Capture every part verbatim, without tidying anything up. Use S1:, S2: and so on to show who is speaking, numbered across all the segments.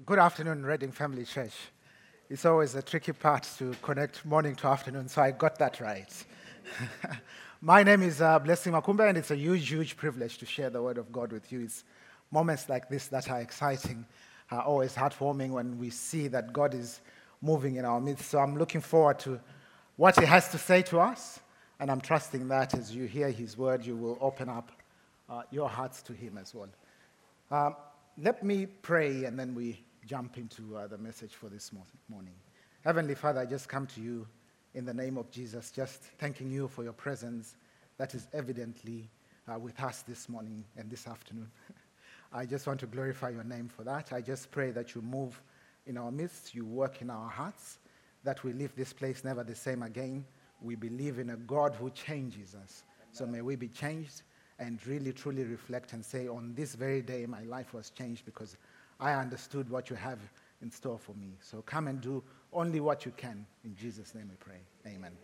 S1: Good afternoon, Reading Family Church. It's always a tricky part to connect morning to afternoon, so I got that right. My name is uh, Blessing Makumba, and it's a huge, huge privilege to share the Word of God with you. It's moments like this that are exciting, are always heartwarming when we see that God is moving in our midst. So I'm looking forward to what He has to say to us, and I'm trusting that as you hear His Word, you will open up uh, your hearts to Him as well. Um, let me pray, and then we jump into uh, the message for this morning. Heavenly Father, I just come to you in the name of Jesus, just thanking you for your presence that is evidently uh, with us this morning and this afternoon. I just want to glorify your name for that. I just pray that you move in our midst, you work in our hearts, that we leave this place never the same again. We believe in a God who changes us. So may we be changed and really, truly reflect and say, on this very day, my life was changed because I understood what you have in store for me. So come and do only what you can. In Jesus' name we pray. Amen. Amen.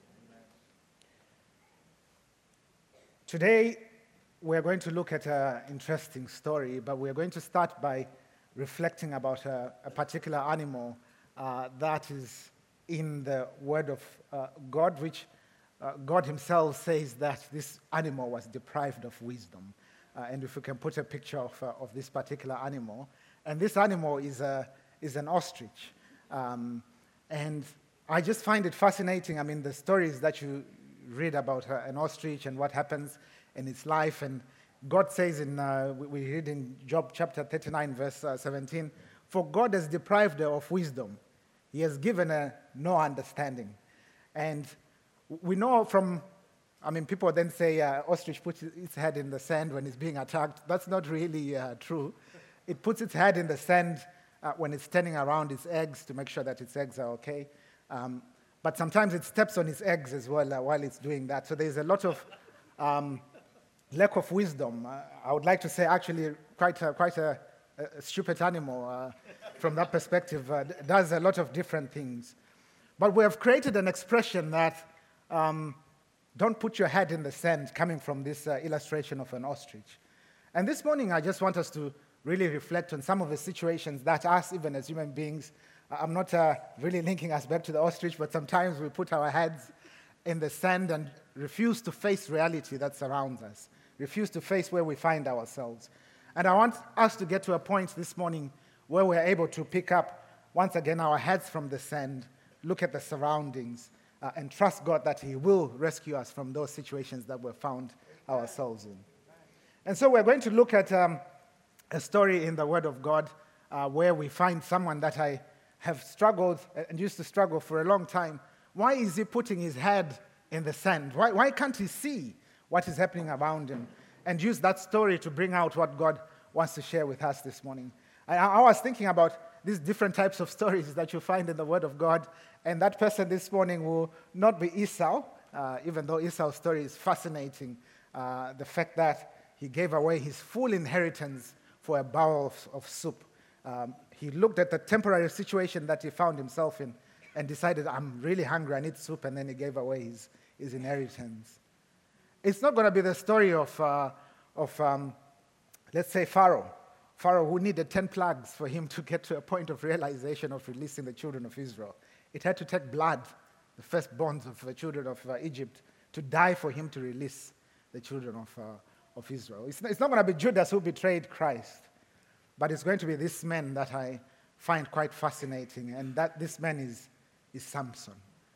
S1: Today, we're going to look at an interesting story, but we're going to start by reflecting about a, a particular animal uh, that is in the Word of uh, God, which uh, God himself says that this animal was deprived of wisdom. Uh, and if we can put a picture of, uh, of this particular animal, and this animal is, a, is an ostrich. Um, and I just find it fascinating. I mean, the stories that you read about uh, an ostrich and what happens in its life. And God says in, uh, we read in Job chapter thirty-nine, verse uh, seventeen, for God has deprived her of wisdom. He has given her no understanding. And we know from, I mean, people then say uh, ostrich puts its head in the sand when it's being attacked. That's not really uh, true. It puts its head in the sand uh, when it's turning around its eggs to make sure that its eggs are okay. Um, but sometimes it steps on its eggs as well uh, while it's doing that. So there's a lot of um, lack of wisdom. Uh, I would like to say actually quite a, quite a, a stupid animal uh, from that perspective. Uh, does a lot of different things. But we have created an expression that um, don't put your head in the sand, coming from this uh, illustration of an ostrich. And this morning I just want us to really reflect on some of the situations that us, even as human beings, I'm not uh, really linking us back to the ostrich, but sometimes we put our heads in the sand and refuse to face reality that surrounds us, refuse to face where we find ourselves. And I want us to get to a point this morning where we're able to pick up, once again, our heads from the sand, look at the surroundings, uh, and trust God that He will rescue us from those situations that we've found ourselves in. And so we're going to look at Um, a story in the Word of God uh, where we find someone that I have struggled and used to struggle for a long time. Why is he putting his head in the sand? Why, why can't he see what is happening around him? And use that story to bring out what God wants to share with us this morning. I, I was thinking about these different types of stories that you find in the Word of God, and that person this morning will not be Esau, uh, even though Esau's story is fascinating. Uh, the fact that he gave away his full inheritance for a bowl of, of soup. Um, he looked at the temporary situation that he found himself in and decided, I'm really hungry, I need soup, and then he gave away his, his inheritance. It's not going to be the story of, uh, of um, let's say, Pharaoh. Pharaoh who needed ten plagues for him to get to a point of realization of releasing the children of Israel. It had to take blood, the firstborns of the children of uh, Egypt, to die for him to release the children of uh, of Israel. It's not, it's not going to be Judas who betrayed Christ, but it's going to be this man that I find quite fascinating, and that this man is, is Samson.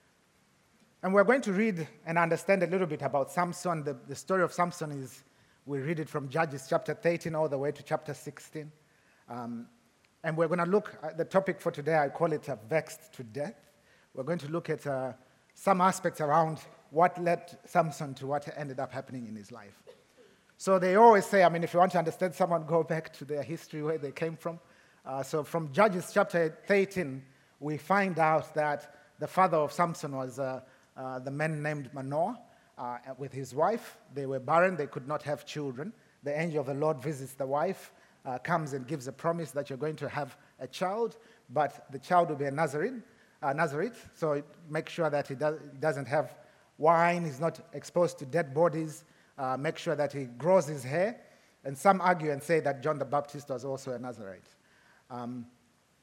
S1: And we're going to read and understand a little bit about Samson. The, the story of Samson is, we read it from Judges chapter thirteen all the way to chapter sixteen. Um, and we're going to look at the topic for today, I call it uh, Vexed to Death. We're going to look at uh, some aspects around what led Samson to what ended up happening in his life. So they always say, I mean, if you want to understand someone, go back to their history, where they came from. Uh, so from Judges chapter thirteen, we find out that the father of Samson was uh, uh, the man named Manoah uh, with his wife. They were barren. They could not have children. The angel of the Lord visits the wife, uh, comes and gives a promise that you're going to have a child, but the child will be a Nazarene, uh, Nazareth. So make sure that he, does, he doesn't have wine, he's not exposed to dead bodies. Uh, make sure that he grows his hair. And some argue and say that John the Baptist was also a Nazarite. Um,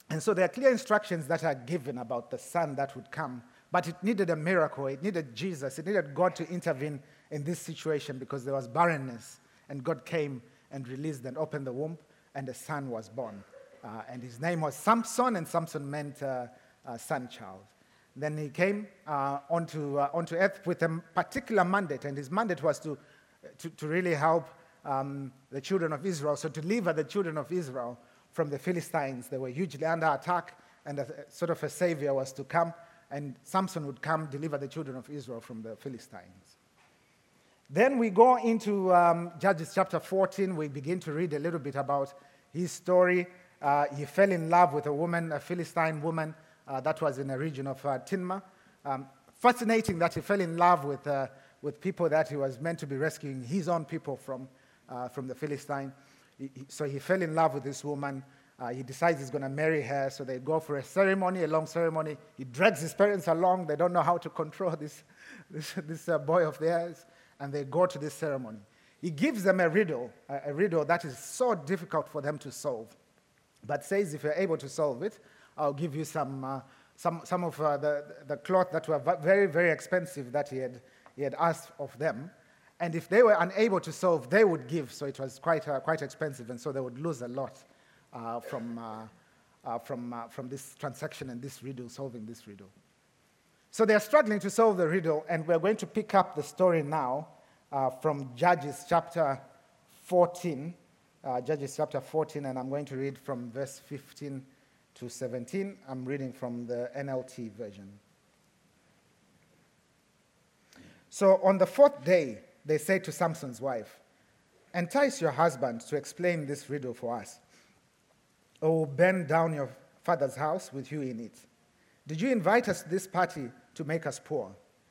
S1: And so there are clear instructions that are given about the son that would come, but it needed a miracle. It needed Jesus. It needed God to intervene in this situation because there was barrenness, and God came and released and opened the womb, and a son was born. Uh, and his name was Samson, and Samson meant uh, uh, son child. Then he came uh, onto, uh, onto earth with a particular mandate, and his mandate was to, to, to really help um, the children of Israel, so to deliver the children of Israel from the Philistines. They were hugely under attack, and a, sort of a savior was to come, and Samson would come deliver the children of Israel from the Philistines. Then we go into um, Judges chapter fourteen. We begin to read a little bit about his story. Uh, he fell in love with a woman, a Philistine woman, uh, that was in the region of uh, Timnah. Um, fascinating that he fell in love with, uh, with people that he was meant to be rescuing his own people from, uh, from the Philistine. He, he, so he fell in love with this woman. Uh, he decides he's going to marry her, so they go for a ceremony, a long ceremony. He drags his parents along. They don't know how to control this, this, this uh, boy of theirs, and they go to this ceremony. He gives them a riddle, a, a riddle that is so difficult for them to solve, but says if you're able to solve it, I'll give you some, uh, some, some of uh, the, the cloth that were very, very expensive that he had, he had asked of them. And if they were unable to solve, they would give, so it was quite, uh, quite expensive, and so they would lose a lot uh, from, uh, uh, from, uh, from this transaction and this riddle, solving this riddle. So they are struggling to solve the riddle, and we're going to pick up the story now uh, from Judges chapter fourteen. Uh, Judges chapter fourteen, and I'm going to read from verse fifteen to seventeen. I'm reading from the N L T version. So on the fourth day, they said to Samson's wife, "Entice your husband to explain this riddle for us, or we'll burn down your father's house with you in it. Did you invite us to this party to make us poor?"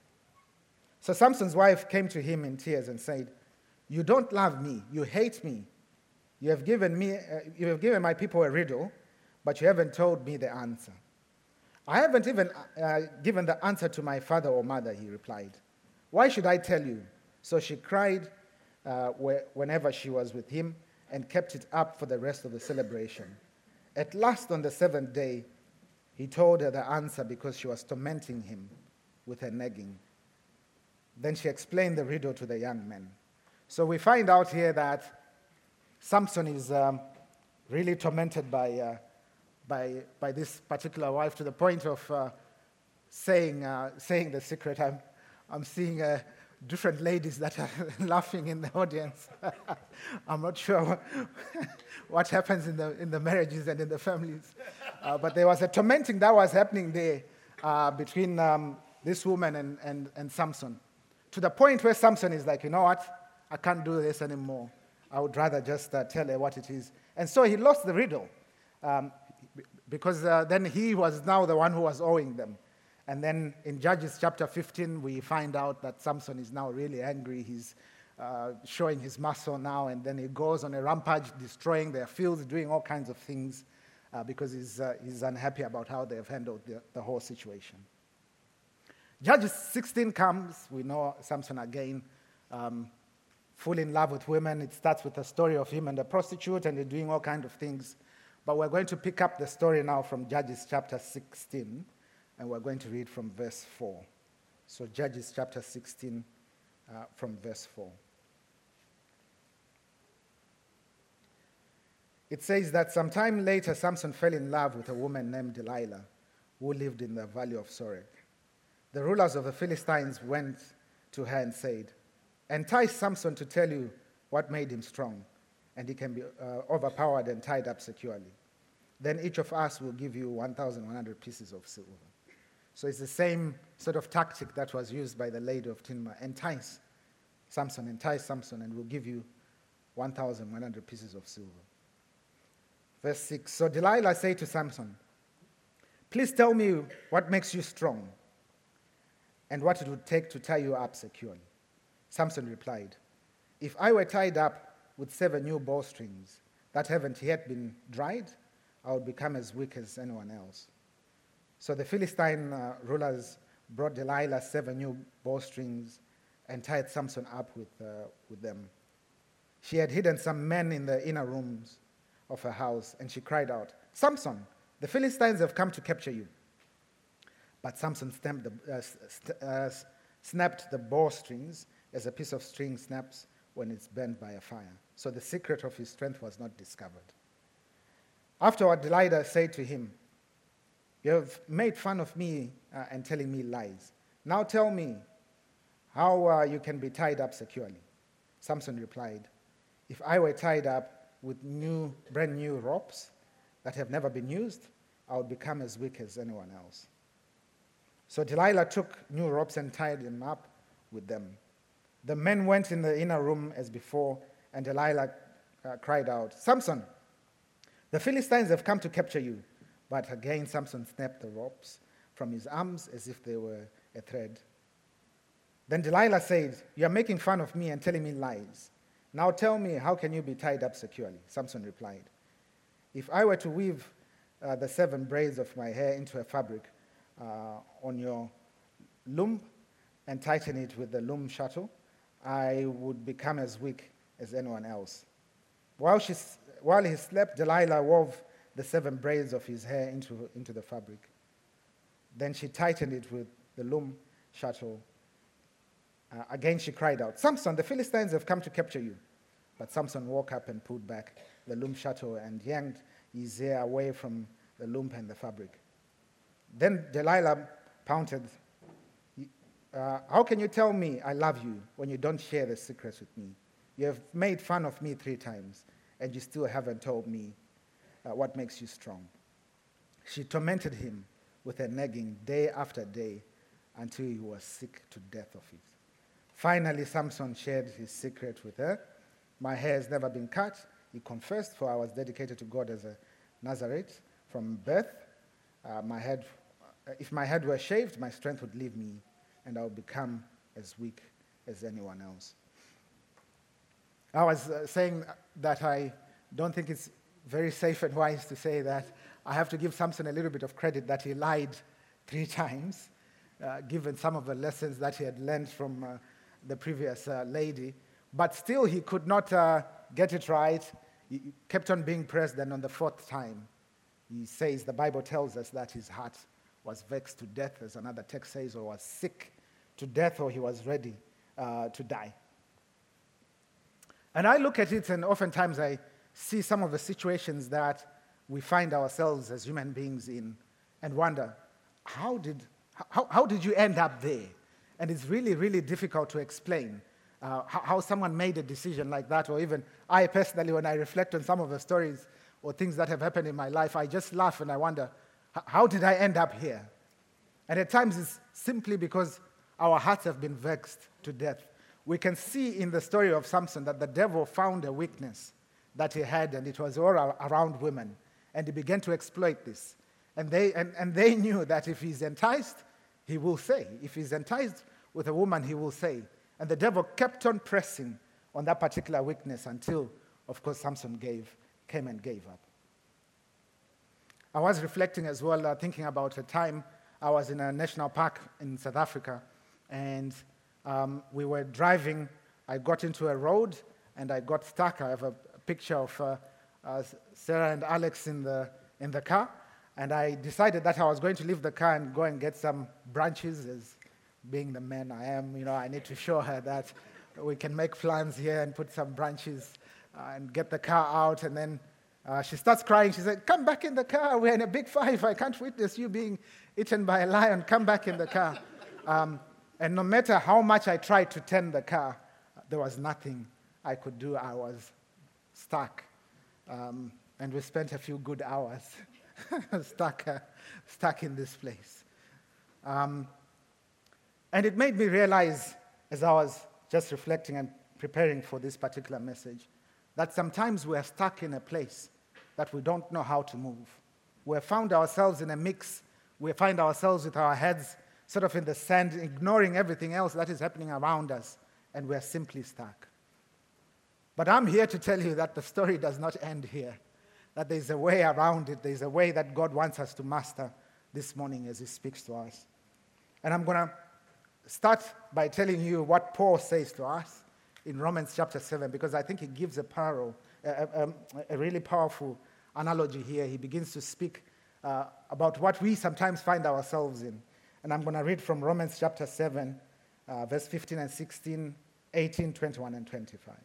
S1: So Samson's wife came to him in tears and said, "You don't love me, you hate me. You have given me, uh, you have given my people a riddle, but you haven't told me the answer." "I haven't even uh, given the answer to my father or mother," he replied. "Why should I tell you?" So she cried uh, whenever she was with him and kept it up for the rest of the celebration. At last, on the seventh day, he told her the answer because she was tormenting him with her nagging. Then she explained the riddle to the young men. So we find out here that Samson is um, really tormented by, uh, by, by this particular wife to the point of uh, saying, uh, saying the secret. I'm, I'm seeing uh, different ladies that are laughing in the audience. I'm not sure what happens in the, in the marriages and in the families. Uh, but there was a tormenting that was happening there uh, between um, this woman and, and, and Samson, to the point where Samson is like, you know what, I can't do this anymore. I would rather just uh, tell her what it is. And so he lost the riddle um, because uh, then he was now the one who was owing them. And then in Judges chapter fifteen, we find out that Samson is now really angry. He's uh, showing his muscle now, and then he goes on a rampage, destroying their fields, doing all kinds of things uh, because he's, uh, he's unhappy about how they have handled the, the whole situation. Judges sixteen comes. We know Samson again. Um, full in love with women. It starts with a story of him and a prostitute, and they're doing all kinds of things. But we're going to pick up the story now from Judges chapter sixteen, and we're going to read from verse four. So Judges chapter sixteen, uh, from verse four. It says that sometime later, Samson fell in love with a woman named Delilah, who lived in the valley of Sorek. The rulers of the Philistines went to her and said, "Entice Samson to tell you what made him strong, and he can be uh, overpowered and tied up securely. Then each of us will give you one thousand one hundred pieces of silver." So it's the same sort of tactic that was used by the lady of Timnah. Entice Samson, entice Samson, and we'll give you one thousand one hundred pieces of silver. Verse six, so Delilah said to Samson, "Please tell me what makes you strong and what it would take to tie you up securely." Samson replied, "If I were tied up with seven new bowstrings that haven't yet been dried, I would become as weak as anyone else." So the Philistine uh, rulers brought Delilah seven new bowstrings and tied Samson up with, uh, with them. She had hidden some men in the inner rooms of her house, and she cried out, "Samson, the Philistines have come to capture you." But Samson snapped the, uh, st- uh, snapped the bowstrings as a piece of string snaps when it's burned by a fire. So the secret of his strength was not discovered. Afterward, Delilah said to him, "You have made fun of me uh, and telling me lies. Now tell me how uh, you can be tied up securely." Samson replied, "If I were tied up with new, brand new ropes that have never been used, I would become as weak as anyone else." So Delilah took new ropes and tied him up with them. The men went in the inner room as before, and Delilah uh, cried out, "Samson, the Philistines have come to capture you." But again Samson snapped the ropes from his arms as if they were a thread. Then Delilah said, "You are making fun of me and telling me lies. Now tell me, how can you be tied up securely?" Samson replied, "If I were to weave uh, the seven braids of my hair into a fabric uh, on your loom and tighten it with the loom shuttle, I would become as weak as anyone else." While, she, while he slept, Delilah wove the seven braids of his hair into, into the fabric. Then she tightened it with the loom shuttle. Uh, again she cried out, "Samson, the Philistines have come to capture you." But Samson woke up and pulled back the loom shuttle and yanked his hair away from the loom and the fabric. Then Delilah pouted, uh, "How can you tell me I love you when you don't share the secrets with me? You have made fun of me three times, and you still haven't told me uh, what makes you strong." She tormented him with her nagging day after day until he was sick to death of it. Finally, Samson shared his secret with her. "My hair has never been cut," he confessed, "for I was dedicated to God as a Nazarite from birth. Uh, my head, if my head were shaved, my strength would leave me, and I would become as weak as anyone else." I was uh, saying that I don't think it's very safe and wise to say that I have to give Samson a little bit of credit that he lied three times, uh, given some of the lessons that he had learned from uh, the previous uh, lady. But still, he could not uh, get it right. He kept on being pressed, and on the fourth time, he says, the Bible tells us that his heart was vexed to death, as another text says, or was sick to death, or he was ready uh, to die. And I look at it, and oftentimes I see some of the situations that we find ourselves as human beings in and wonder, how did, how, how did you end up there? And it's really, really difficult to explain uh, how, how someone made a decision like that, or even I personally, when I reflect on some of the stories or things that have happened in my life, I just laugh and I wonder, how did I end up here? And at times it's simply because our hearts have been vexed to death. We can see in the story of Samson that the devil found a weakness that he had, and it was all around women. And he began to exploit this. And they, and, and they knew that if he's enticed, he will say. If he's enticed with a woman, he will say. And the devil kept on pressing on that particular weakness until, of course, Samson gave, came and gave up. I was reflecting as well, uh, thinking about a time I was in a national park in South Africa, and um, we were driving. I got into a road, and I got stuck. I have a picture of uh, uh, Sarah and Alex in the in the car, and I decided that I was going to leave the car and go and get some branches. As being the man I am, you know, I need to show her that we can make plans here and put some branches uh, and get the car out. And then uh, she starts crying. She said, "Come back in the car. We're in a big fight. I can't witness you being eaten by a lion. Come back in the car." Um, and no matter how much I tried to turn the car, there was nothing I could do. I was stuck. Um, and we spent a few good hours stuck, uh, stuck in this place. Um, and it made me realize, as I was just reflecting and preparing for this particular message, that sometimes we are stuck in a place that we don't know how to move. We have found ourselves in a mix. We find ourselves with our heads sort of in the sand, ignoring everything else that is happening around us, and we are simply stuck. But I'm here to tell you that the story does not end here, that there's a way around it. There's a way that God wants us to master this morning as he speaks to us. And I'm going to start by telling you what Paul says to us in Romans chapter seven, because I think he gives a parallel, a, a, a really powerful analogy here. He begins to speak uh, about what we sometimes find ourselves in. And I'm going to read from Romans chapter seven, uh, verse fifteen and sixteen, eighteen, twenty-one, and twenty-five.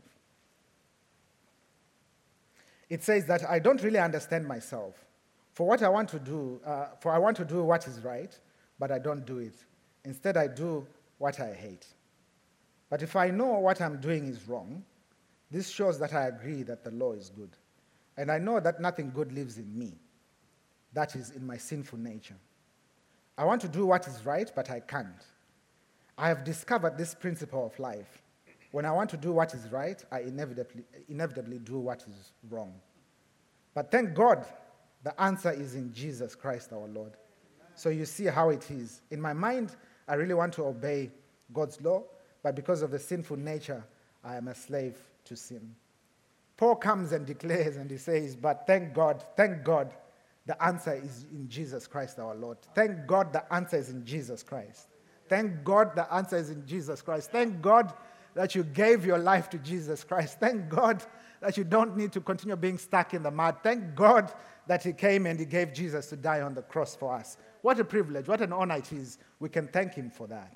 S1: It says that I don't really understand myself. For what I want to do, uh, for I want to do what is right, but I don't do it. Instead, I do what I hate. But if I know what I'm doing is wrong, this shows that I agree that the law is good. And I know that nothing good lives in me, that is, in my sinful nature. I want to do what is right, but I can't. I have discovered this principle of life. When I want to do what is right, I inevitably, inevitably do what is wrong. But thank God, the answer is in Jesus Christ our Lord. So you see how it is. In my mind, I really want to obey God's law, but because of the sinful nature, I am a slave to sin. Paul comes and declares and he says, but thank God, thank God, the answer is in Jesus Christ our Lord. Thank God the answer is in Jesus Christ. Thank God the answer is in Jesus Christ. Thank God that you gave your life to Jesus Christ. Thank God that you don't need to continue being stuck in the mud. Thank God that he came and he gave Jesus to die on the cross for us. What a privilege, what an honor it is. We can thank him for that.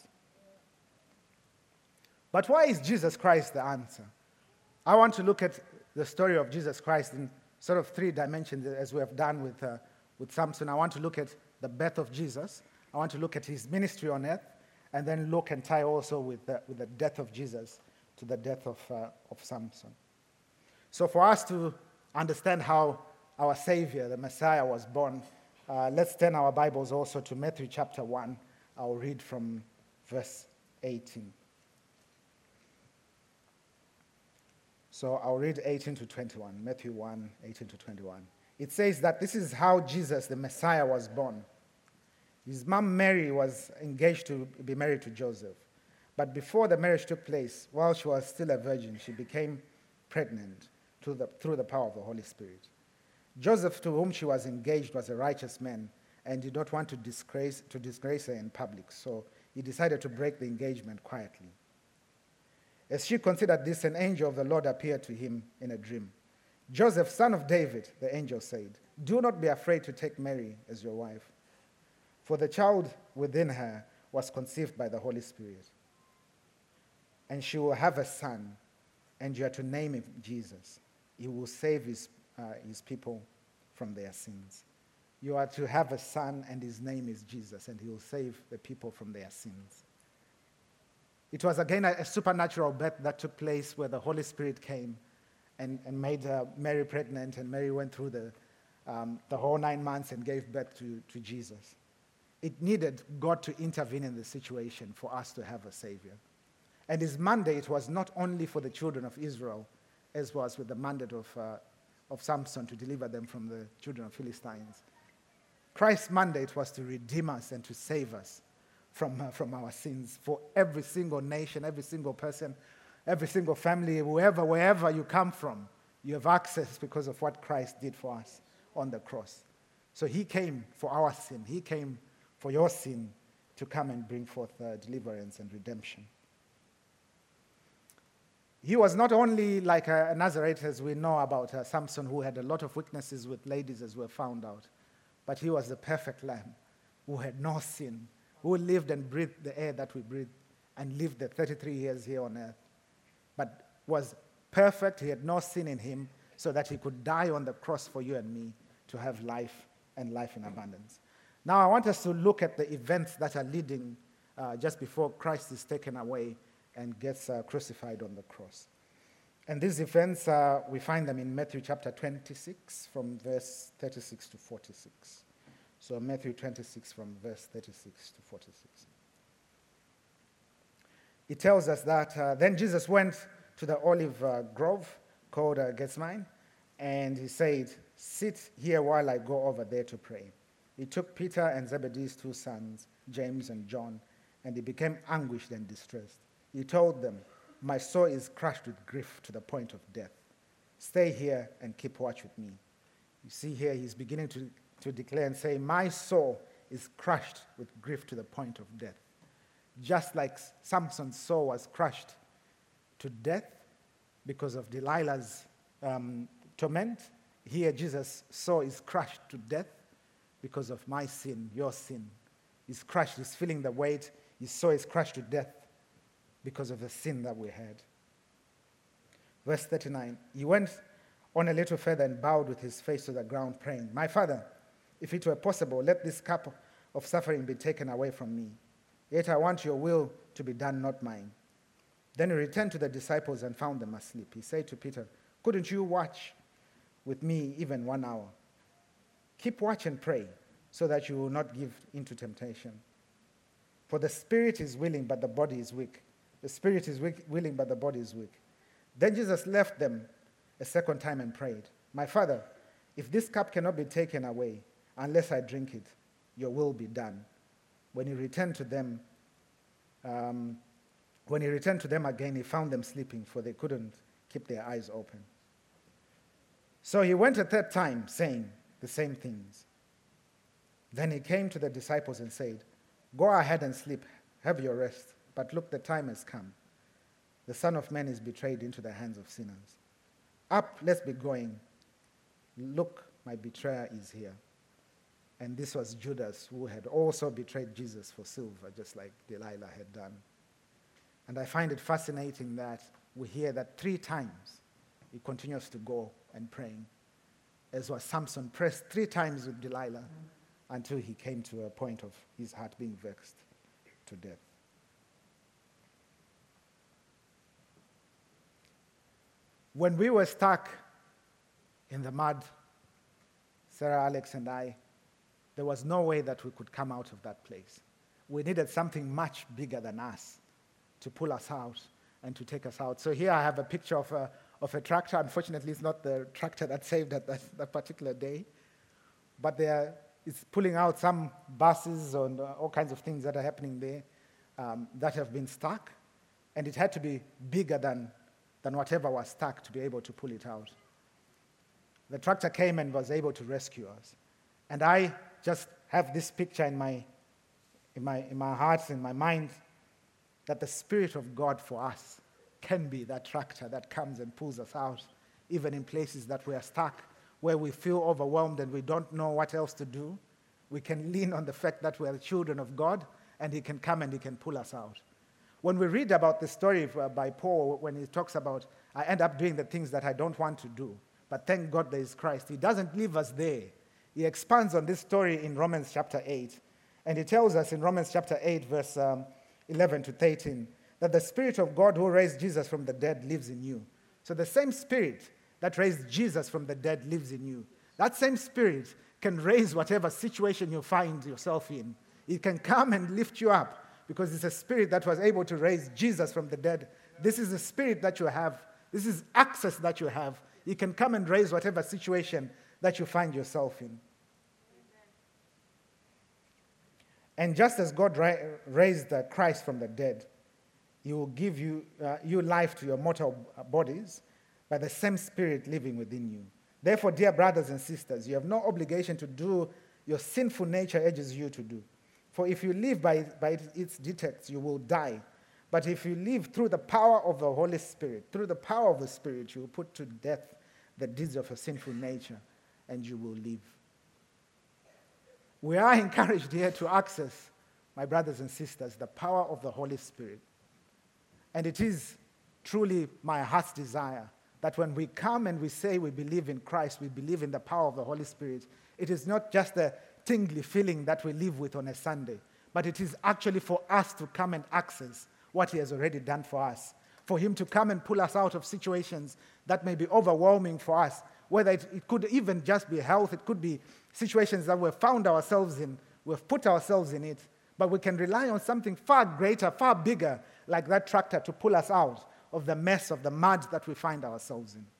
S1: But why is Jesus Christ the answer? I want to look at the story of Jesus Christ in sort of three dimensions, as we have done with, uh, with Samson. I want to look at the birth of Jesus. I want to look at his ministry on earth, and then look and tie also with the, with the death of Jesus to the death of, uh, of Samson. So for us to understand how our Savior, the Messiah, was born, uh, let's turn our Bibles also to Matthew chapter one. I'll read from verse eighteen. So I'll read eighteen to twenty-one, Matthew one, eighteen to twenty-one. It says that this is how Jesus, the Messiah, was born. His mom Mary was engaged to be married to Joseph. But before the marriage took place, while she was still a virgin, she became pregnant through the, through the power of the Holy Spirit. Joseph, to whom she was engaged, was a righteous man and did not want to disgrace, to disgrace her in public, so he decided to break the engagement quietly. As she considered this, an angel of the Lord appeared to him in a dream. Joseph, son of David, the angel said, do not be afraid to take Mary as your wife, for the child within her was conceived by the Holy Spirit. And she will have a son, and you are to name him Jesus. He will save his, uh, his people from their sins. You are to have a son, and his name is Jesus, and he will save the people from their sins. It was again a, a supernatural birth that took place where the Holy Spirit came and, and made uh, Mary pregnant, and Mary went through the, um, the whole nine months and gave birth to, to Jesus. It needed God to intervene in the situation for us to have a Savior. And his mandate was not only for the children of Israel, as was with the mandate of, uh, of Samson to deliver them from the children of Philistines. Christ's mandate was to redeem us and to save us from, uh, from our sins. For every single nation, every single person, every single family, whoever, wherever you come from, you have access because of what Christ did for us on the cross. So he came for our sin. He came for your sin to come and bring forth uh, deliverance and redemption. He was not only like a Nazarite, as we know about uh, Samson, who had a lot of weaknesses with ladies, as we found out, but he was the perfect lamb who had no sin, who lived and breathed the air that we breathe and lived the thirty-three years here on earth, but was perfect. He had no sin in him so that he could die on the cross for you and me to have life and life in abundance. Now I want us to look at the events that are leading uh, just before Christ is taken away and gets uh, crucified on the cross. And these events, uh, we find them in Matthew chapter twenty-six, from verse thirty-six to forty-six. So Matthew twenty-six, from verse thirty-six to forty-six. It tells us that uh, then Jesus went to the olive uh, grove called uh, Gethsemane, and he said, sit here while I go over there to pray. He took Peter and Zebedee's two sons, James and John, and he became anguished and distressed. He told them, my soul is crushed with grief to the point of death. Stay here and keep watch with me. You see here, he's beginning to, to declare and say, my soul is crushed with grief to the point of death. Just like Samson's soul was crushed to death because of Delilah's um, torment, here Jesus' soul is crushed to death because of my sin, your sin. He's crushed, he's feeling the weight. His soul is crushed to death because of the sin that we had. Verse thirty-nine, he went on a little further and bowed with his face to the ground, praying, "My Father, if it were possible, let this cup of suffering be taken away from me. Yet I want your will to be done, not mine." Then he returned to the disciples and found them asleep. He said to Peter, "Couldn't you watch with me even one hour? Keep watch and pray, so that you will not give into temptation. For the spirit is willing, but the body is weak. The spirit is weak, willing, but the body is weak." Then Jesus left them a second time and prayed, "My Father, if this cup cannot be taken away unless I drink it, your will be done." When he returned to them, um, when he returned to them again, he found them sleeping, for they couldn't keep their eyes open. So he went a third time, saying the same things. Then he came to the disciples and said, "Go ahead and sleep, have your rest. But look, the time has come. The Son of Man is betrayed into the hands of sinners. Up, let's be going. Look, my betrayer is here." And this was Judas, who had also betrayed Jesus for silver, just like Delilah had done. And I find it fascinating that we hear that three times he continues to go and praying, as was Samson pressed three times with Delilah until he came to a point of his heart being vexed to death. When we were stuck in the mud, Sarah, Alex, and I, there was no way that we could come out of that place. We needed something much bigger than us to pull us out and to take us out. So here I have a picture of a, of a tractor. Unfortunately, it's not the tractor that saved at that, that particular day, but there, it's pulling out some buses and uh, all kinds of things that are happening there um, that have been stuck, and it had to be bigger than, than whatever was stuck to be able to pull it out. The tractor came and was able to rescue us. And I just have this picture in my, in my, in my heart, in my mind, that the Spirit of God for us can be that tractor that comes and pulls us out, even in places that we are stuck, where we feel overwhelmed and we don't know what else to do. We can lean on the fact that we are children of God, and he can come and he can pull us out. When we read about the story by Paul, when he talks about, I end up doing the things that I don't want to do, but thank God there is Christ, he doesn't leave us there. He expands on this story in Romans chapter eight. And he tells us in Romans chapter eight, verse um, eleven to thirteen, that the Spirit of God who raised Jesus from the dead lives in you. So the same Spirit that raised Jesus from the dead lives in you. That same Spirit can raise whatever situation you find yourself in. It can come and lift you up because it's a Spirit that was able to raise Jesus from the dead. This is the Spirit that you have. This is access that you have. It can come and raise whatever situation that you find yourself in. Amen. And just as God ra- raised uh, Christ from the dead, he will give you, uh, you life to your mortal bodies by the same Spirit living within you. Therefore, dear brothers and sisters, you have no obligation to do your sinful nature urges you to do. For if you live by, by its dictates, you will die. But if you live through the power of the Holy Spirit, through the power of the Spirit, you will put to death the deeds of your sinful nature, and you will live. We are encouraged here to access, my brothers and sisters, the power of the Holy Spirit. And it is truly my heart's desire that when we come and we say we believe in Christ, we believe in the power of the Holy Spirit, it is not just a tingly feeling that we live with on a Sunday, but it is actually for us to come and access what he has already done for us, for him to come and pull us out of situations that may be overwhelming for us, whether it, it could even just be health, it could be situations that we've found ourselves in, we've put ourselves in it, but we can rely on something far greater, far bigger, like that tractor to pull us out of the mess, of the mud that we find ourselves in.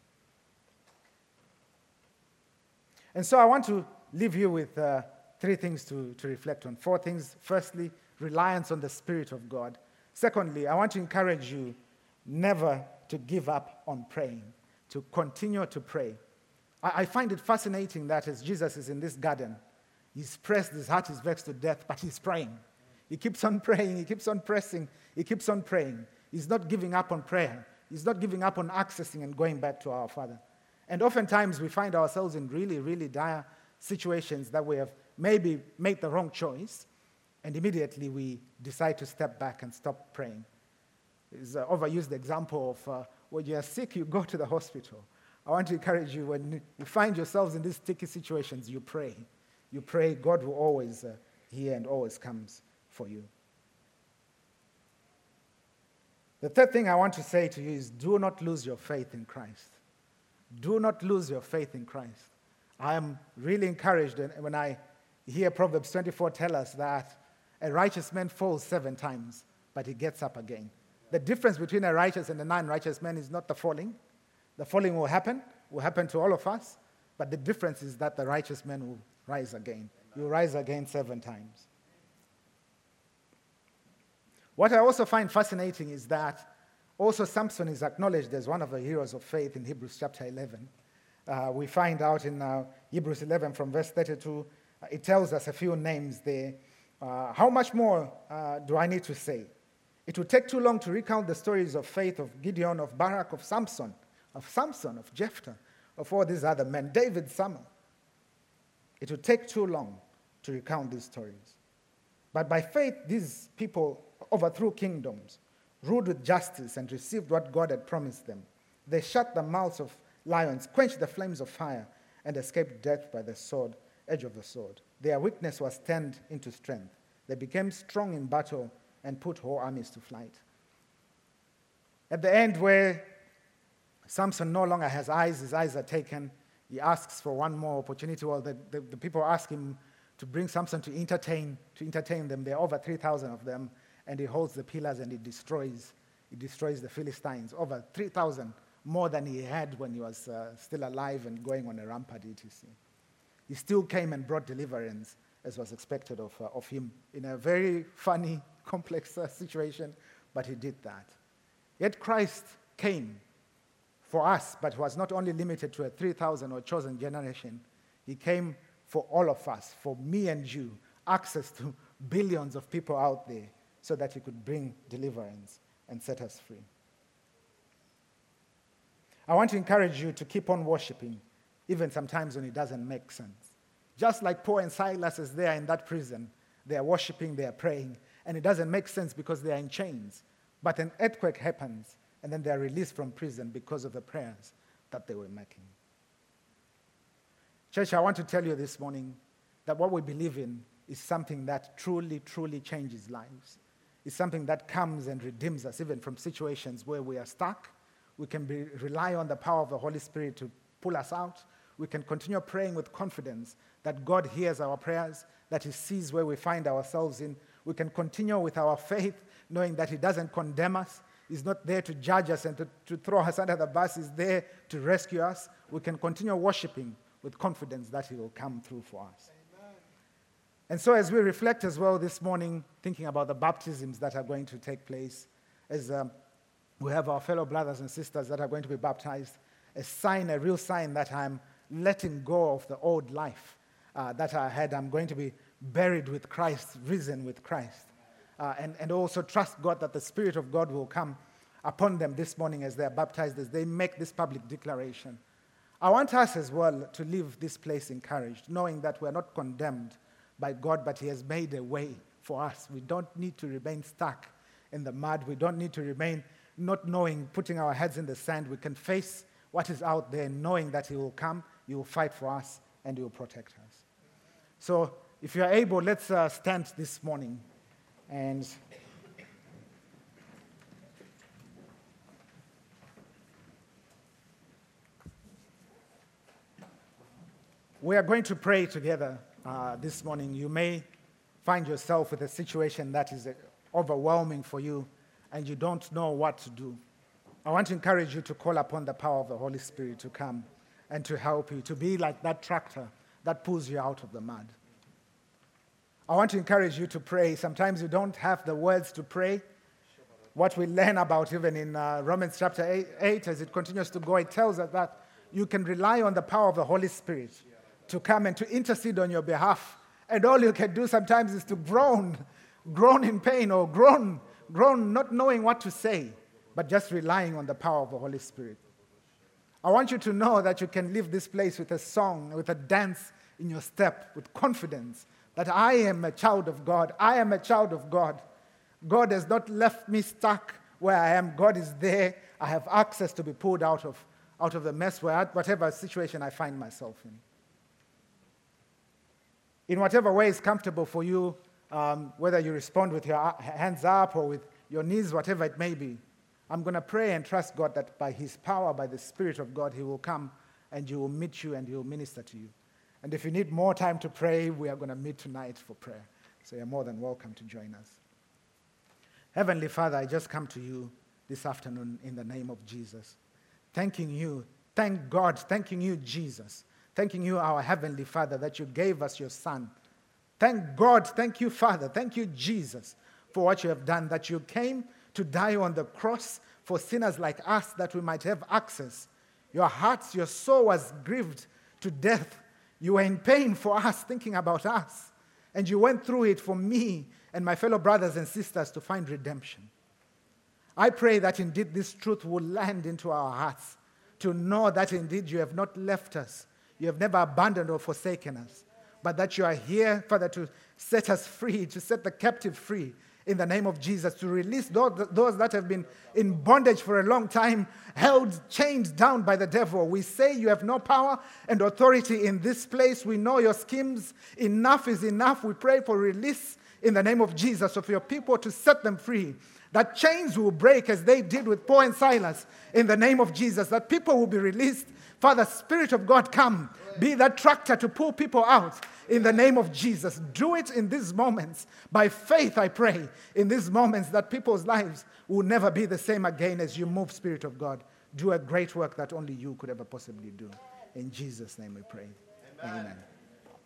S1: And so I want to leave you with uh, three things to, to reflect on. Four things. Firstly, reliance on the Spirit of God. Secondly, I want to encourage you never to give up on praying, to continue to pray. I, I find it fascinating that as Jesus is in this garden, he's pressed, his heart is vexed to death, but he's praying. He keeps on praying, he keeps on pressing, he keeps on praying. He's not giving up on prayer. He's not giving up on accessing and going back to our Father. And oftentimes we find ourselves in really, really dire situations that we have maybe made the wrong choice, and immediately we decide to step back and stop praying. It's an overused example of uh, when you are sick, you go to the hospital. I want to encourage you, when you find yourselves in these sticky situations, you pray. You pray, God will always uh, hear and always comes for you. The third thing I want to say to you is do not lose your faith in Christ. Do not lose your faith in Christ. I am really encouraged when I hear Proverbs twenty-four tell us that a righteous man falls seven times, but he gets up again. The difference between a righteous and a non-righteous man is not the falling. The falling will happen, will happen to all of us, but the difference is that the righteous man will rise again. You will rise again seven times. What I also find fascinating is that also Samson is acknowledged as one of the heroes of faith in Hebrews chapter eleven. Uh, we find out in uh, Hebrews eleven from verse thirty-two, uh, it tells us a few names there. Uh, how much more uh, do I need to say? It would take too long to recount the stories of faith of Gideon, of Barak, of Samson, of Samson, of Jephthah, of all these other men, David, Samuel. It would take too long to recount these stories. But by faith, these people overthrew kingdoms, ruled with justice, and received what God had promised them. They shut the mouths of lions, quenched the flames of fire, and escaped death by the sword, edge of the sword. Their weakness was turned into strength. They became strong in battle and put whole armies to flight. At the end, where Samson no longer has eyes, his eyes are taken, he asks for one more opportunity. Well, the, the, the people ask him to bring Samson to entertain, to entertain them. There are over three thousand of them, and he holds the pillars and he destroys, he destroys the Philistines. Over three thousand, more than he had when he was uh, still alive and going on a rampart, et cetera. He still came and brought deliverance, as was expected of, uh, of him, in a very funny, complex uh, situation, but he did that. Yet Christ came for us, but was not only limited to a three thousand or chosen generation. He came for all of us, for me and you, access to billions of people out there, so that he could bring deliverance and set us free. I want to encourage you to keep on worshiping, even sometimes when it doesn't make sense. Just like Paul and Silas is there in that prison, they are worshiping, they are praying, and it doesn't make sense because they are in chains. But an earthquake happens, and then they are released from prison because of the prayers that they were making. Church, I want to tell you this morning that what we believe in is something that truly, truly changes lives. It's something that comes and redeems us even from situations where we are stuck. We can be, rely on the power of the Holy Spirit to pull us out. We can continue praying with confidence that God hears our prayers, that he sees where we find ourselves in. We can continue with our faith, knowing that he doesn't condemn us. He's not there to judge us and to, to throw us under the bus. He's there to rescue us. We can continue worshiping with confidence that he will come through for us. Amen. And so as we reflect as well this morning, thinking about the baptisms that are going to take place, as um, we have our fellow brothers and sisters that are going to be baptized, a sign, a real sign that I'm letting go of the old life uh, that I had. I'm going to be buried with Christ, risen with Christ. Uh, and, and also trust God that the Spirit of God will come upon them this morning as they are baptized, as they make this public declaration. I want us as well to leave this place encouraged, knowing that we're not condemned by God, but he has made a way for us. We don't need to remain stuck in the mud. We don't need to remain not knowing, putting our heads in the sand. We can face what is out there, knowing that he will come, he will fight for us, and he will protect us. So if you are able, let's uh, stand this morning. And we are going to pray together uh, this morning. You may find yourself with a situation that is overwhelming for you and you don't know what to do. I want to encourage you to call upon the power of the Holy Spirit to come and to help you, to be like that tractor that pulls you out of the mud. I want to encourage you to pray. Sometimes you don't have the words to pray. What we learn about even in uh, Romans chapter eight, eight, as it continues to go, it tells us that you can rely on the power of the Holy Spirit to come and to intercede on your behalf. And all you can do sometimes is to groan, groan in pain or groan, groan not knowing what to say, but just relying on the power of the Holy Spirit. I want you to know that you can leave this place with a song, with a dance, in your step with confidence that I am a child of God. I am a child of God. God has not left me stuck where I am. God is there. I have access to be pulled out of, out of the mess, where, whatever situation I find myself in. In whatever way is comfortable for you, um, whether you respond with your hands up or with your knees, whatever it may be, I'm going to pray and trust God that by his power, by the Spirit of God, he will come and he will meet you and he will minister to you. And if you need more time to pray, we are going to meet tonight for prayer. So you're more than welcome to join us. Heavenly Father, I just come to you this afternoon in the name of Jesus. Thanking you, thank God, thanking you, Jesus. Thanking you, our Heavenly Father, that you gave us your Son. Thank God, thank you, Father, thank you, Jesus, for what you have done, that you came to die on the cross for sinners like us, that we might have access. Your heart, your soul was grieved to death. You were in pain for us, thinking about us. And you went through it for me and my fellow brothers and sisters to find redemption. I pray that indeed this truth will land into our hearts, to know that indeed you have not left us. You have never abandoned or forsaken us, but that you are here, Father, to set us free, to set the captive free in the name of Jesus, to release those that have been in bondage for a long time, held, chained down by the devil. We say you have no power and authority in this place. We know your schemes. Enough is enough. We pray for release in the name of Jesus of your people, to set them free. That chains will break as they did with Paul and Silas in the name of Jesus. That people will be released. Father, Spirit of God, come. Be that tractor to pull people out in the name of Jesus. Do it in these moments. By faith, I pray, in these moments that people's lives will never be the same again as you move, Spirit of God. Do a great work that only you could ever possibly do. In Jesus' name we pray. Amen. Amen.